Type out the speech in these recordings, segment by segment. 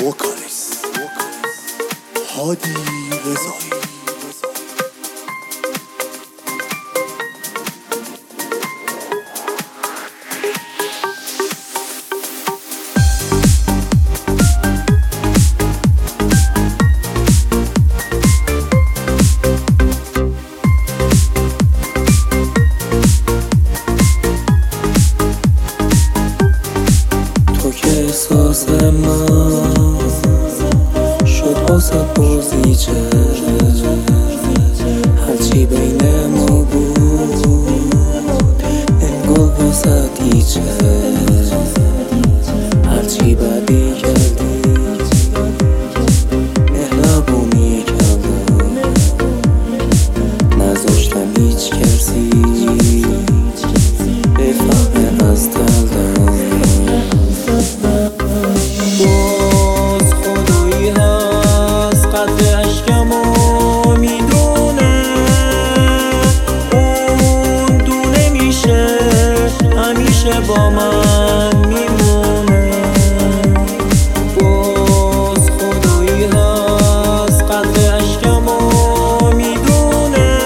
vocalist هادی رضایی. احساس من شد واسه بازیچه، هرچی بین ما بود انگار واسه دیچه، هرچی بدی کردی مهربو میکردم، نذاشتم هیچ کسی بفهمه از دردم. باز خدایی هست قدر عشقمو میدونه، اون دونه میشه همیشه با من میمونه. باز خدایی هست قدر عشقمو میدونه،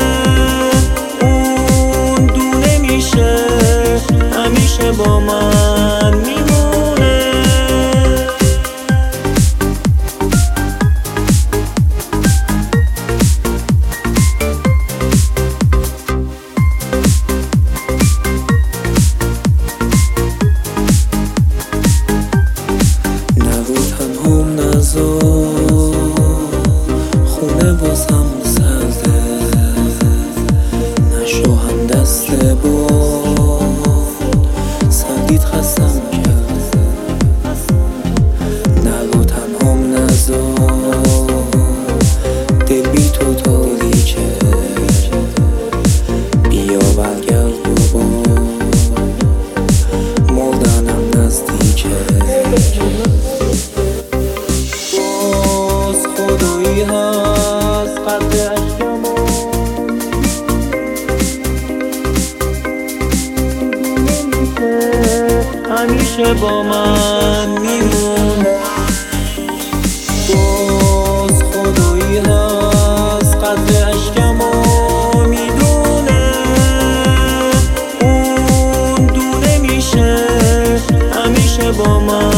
اون دونه میشه همیشه با من میمونه. خونه بازم سرده، نشو هم دست باد سردید خستم کرده، نگو تنهام نذار دل بی تو تاریکه، بیا برگرد دوبار مردنم نزدیکه. خدایی هست قدر عشقمو همیشه با من میمونه. باز خدایی هست قدر عشقمو میدونه، اون دونه میشه همیشه با من